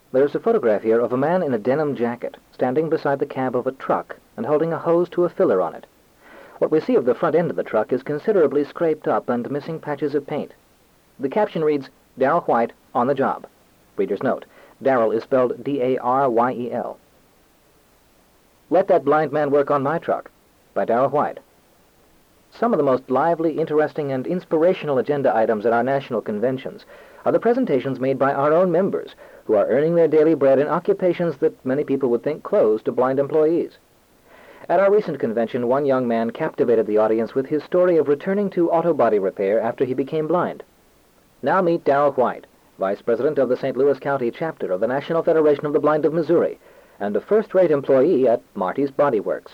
There's a photograph here of a man in a denim jacket standing beside the cab of a truck and holding a hose to a filler on it. What we see of the front end of the truck is considerably scraped up and missing patches of paint. The caption reads, Darrell White, on the job. Reader's note, Darrell is spelled D-A-R-Y-E-L. Let That Blind Man Work on My Truck, by Darrell White. Some of the most lively, interesting, and inspirational agenda items at our national conventions are the presentations made by our own members, who are earning their daily bread in occupations that many people would think closed to blind employees. At our recent convention, one young man captivated the audience with his story of returning to auto body repair after he became blind. Now meet Darrell White, Vice President of the St. Louis County chapter of the National Federation of the Blind of Missouri, and a first-rate employee at Marty's Body Works.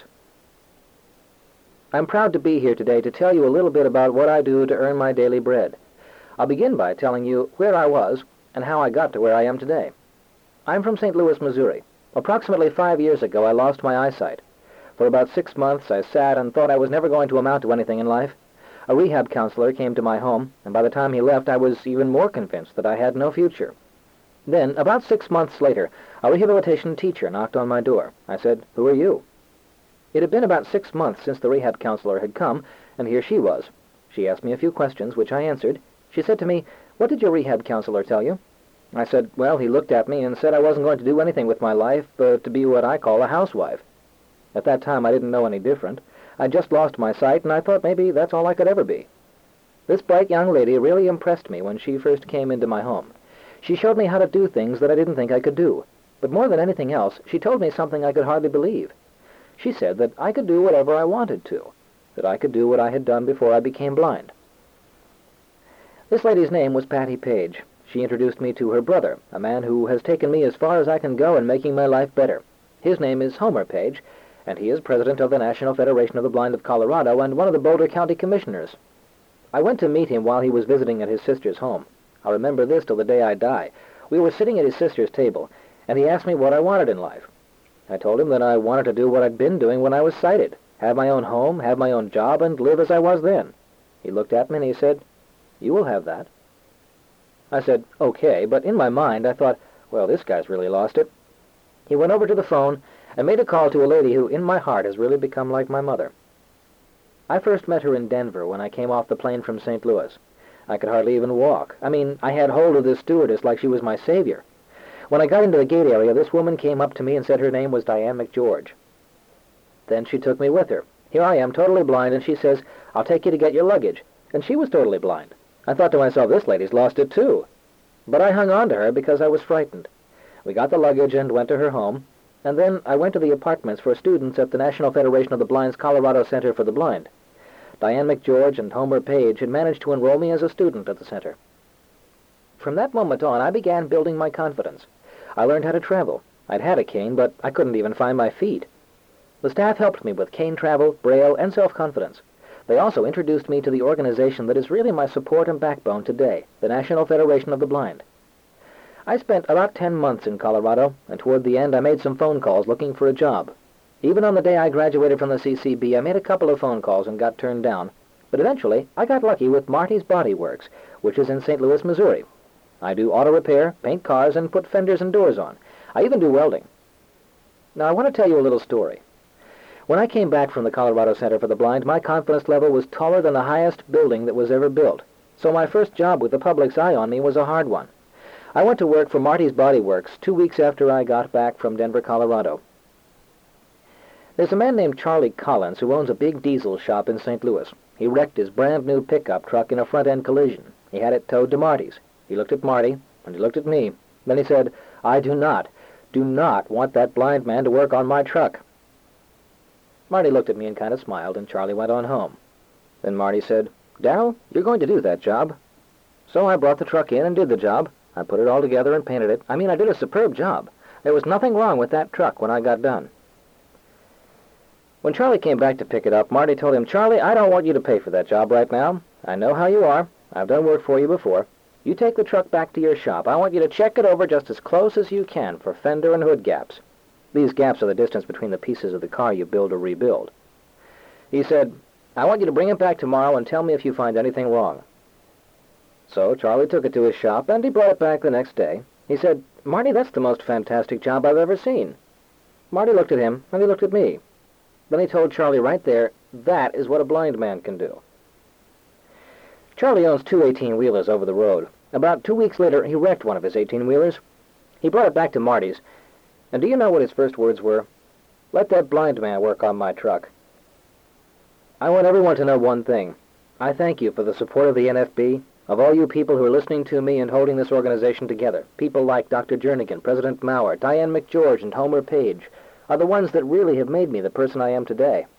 I'm proud to be here today to tell you a little bit about what I do to earn my daily bread. I'll begin by telling you where I was and how I got to where I am today. I'm from St. Louis, Missouri. Approximately 5 years ago, I lost my eyesight. For about 6 months, I sat and thought I was never going to amount to anything in life. A rehab counselor came to my home, and by the time he left, I was even more convinced that I had no future. Then, about 6 months later, a rehabilitation teacher knocked on my door. I said, "Who are you?" It had been about 6 months since the rehab counselor had come, and here she was. She asked me a few questions, which I answered. She said to me, "What did your rehab counselor tell you?" I said, "Well, he looked at me and said I wasn't going to do anything with my life but to be what I call a housewife." At that time, I didn't know any different. I'd just lost my sight, and I thought maybe that's all I could ever be. This bright young lady really impressed me when she first came into my home. She showed me how to do things that I didn't think I could do. But more than anything else, she told me something I could hardly believe. She said that I could do whatever I wanted to, that I could do what I had done before I became blind. This lady's name was Patty Page. She introduced me to her brother, a man who has taken me as far as I can go in making my life better. His name is Homer Page, and he is president of the National Federation of the Blind of Colorado and one of the Boulder County Commissioners. I went to meet him while he was visiting at his sister's home. I'll remember this till the day I die. We were sitting at his sister's table, and he asked me what I wanted in life. I told him that I wanted to do what I'd been doing when I was sighted, have my own home, have my own job, and live as I was then. He looked at me and he said, "You will have that." I said, "Okay," but in my mind I thought, well, this guy's really lost it. He went over to the phone and made a call to a lady who, in my heart, has really become like my mother. I first met her in Denver when I came off the plane from St. Louis. I could hardly even walk. I had hold of this stewardess like she was my savior. When I got into the gate area, this woman came up to me and said her name was Diane McGeorge. Then she took me with her. Here I am, totally blind, and she says, "I'll take you to get your luggage." And she was totally blind. I thought to myself, this lady's lost it too. But I hung on to her because I was frightened. We got the luggage and went to her home, and then I went to the apartments for students at the National Federation of the Blind's Colorado Center for the Blind. Diane McGeorge and Homer Page had managed to enroll me as a student at the center. From that moment on, I began building my confidence. I learned how to travel. I'd had a cane, but I couldn't even find my feet. The staff helped me with cane travel, braille, and self-confidence. They also introduced me to the organization that is really my support and backbone today, the National Federation of the Blind. I spent about 10 months in Colorado, and toward the end I made some phone calls looking for a job. Even on the day I graduated from the CCB, I made a couple of phone calls and got turned down. But eventually, I got lucky with Marty's Body Works, which is in St. Louis, Missouri. I do auto repair, paint cars, and put fenders and doors on. I even do welding. Now, I want to tell you a little story. When I came back from the Colorado Center for the Blind, my confidence level was taller than the highest building that was ever built. So my first job with the public's eye on me was a hard one. I went to work for Marty's Body Works 2 weeks after I got back from Denver, Colorado. There's a man named Charlie Collins who owns a big diesel shop in St. Louis. He wrecked his brand-new pickup truck in a front-end collision. He had it towed to Marty's. He looked at Marty, and he looked at me. Then he said, "I do not want that blind man to work on my truck." Marty looked at me and kind of smiled, and Charlie went on home. Then Marty said, "Darrell, you're going to do that job." So I brought the truck in and did the job. I put it all together and painted it. I did a superb job. There was nothing wrong with that truck when I got done. When Charlie came back to pick it up, Marty told him, "Charlie, I don't want you to pay for that job right now. I know how you are. I've done work for you before. You take the truck back to your shop. I want you to check it over just as close as you can for fender and hood gaps. These gaps are the distance between the pieces of the car you build or rebuild." He said, "I want you to bring it back tomorrow and tell me if you find anything wrong." So Charlie took it to his shop, and he brought it back the next day. He said, "Marty, that's the most fantastic job I've ever seen." Marty looked at him, and he looked at me. Then he told Charlie right there, "That is what a blind man can do." Charlie owns two 18-wheelers over the road. About 2 weeks later, he wrecked one of his 18-wheelers. He brought it back to Marty's, and do you know what his first words were? "Let that blind man work on my truck." I want everyone to know one thing. I thank you for the support of the NFB, of all you people who are listening to me and holding this organization together. People like Dr. Jernigan, President Maurer, Diane McGeorge, and Homer Page are the ones that really have made me the person I am today.